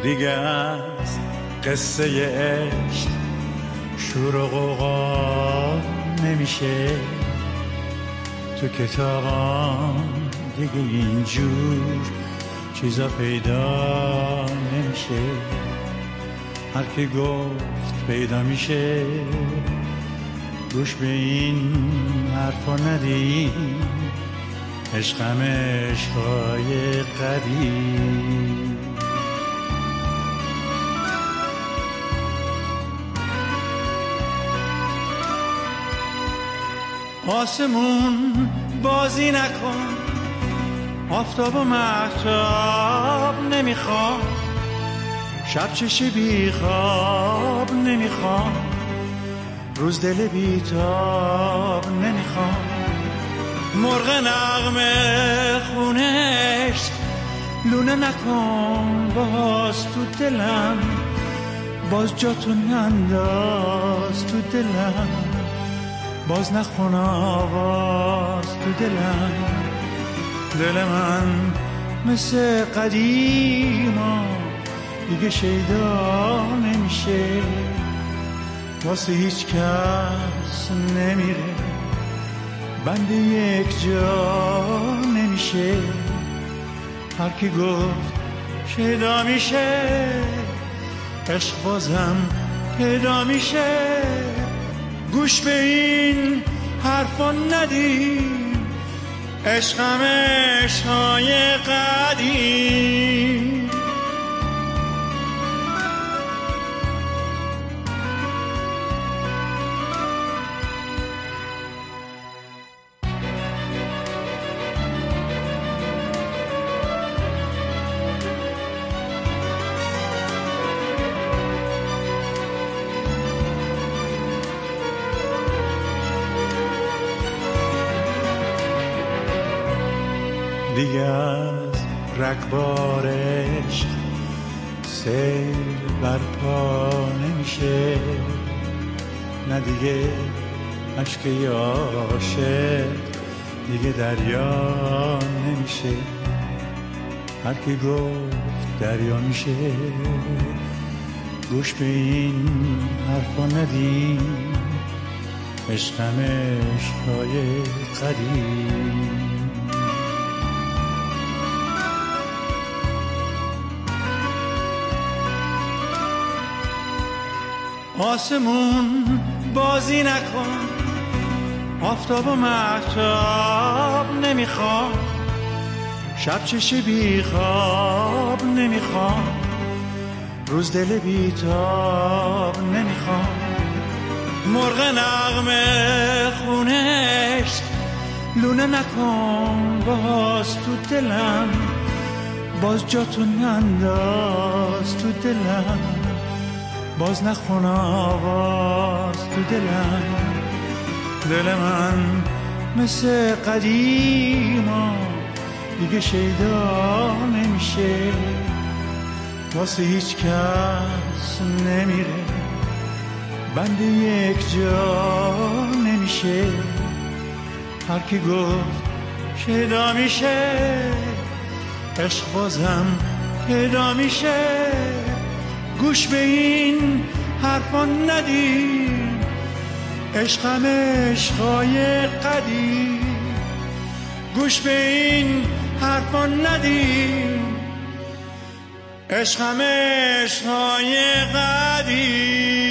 دیگه از قصه عشق شور و غوغا نمیشه، تو کتابان دیگه اینجور چیزا پیدا نمیشه. هر کی گفت پیدا میشه گوش به این حرفا ندیم، عشقم عشقای قدیم. آسمون بازی نکن، آفتاب و مهتاب نمیخوام، شب چشی بی خواب نمیخوام، روز دل بیتاب نمیخوام. مرغ نغمه خونش لونه نکن باز تو دلم، باز جا تو ننداز تو دلم، باز نخون آواز تو دلم. دل من مثل قدیما دیگه شیدا نمیشه، واسه هیچ کس نمیره، بند یک جا نمیشه. هر کی گفت شیدا میشه عشق بازم پیدا میشه. گوش به این حرفا ندیم، عشقم عشقای قدیم. دیگه از رگبار عشق سیل برپا نمیشه، نه دیگه عشق عاشق دیگه دریا نمیشه. هر کی گفت دریا میشه گوش به این حرفا ندیم، عشقم عشقای قدیم. آسمون بازی نکن، آفتاب و مهتاب نمیخوام، شب چشی بی خواب نمیخوام، روز دل بیتاب نمیخوام. مرغ نغمه خونش لونه نکن باز تو دلم، باز جا تو ننداز تو دلم، باز نخون آواز تو دلم. دل من مثل قدیما دیگه شیدا نمیشه، واسه هیچ کس نمیره، بند یک جا نمیشه. هر کی گفت شیدا میشه عشق بازم پیدا میشه. گوش به این حرفا ندیم، عشقم عشقای قدیم. گوش به این حرفا ندیم، عشقم عشقای قدیم.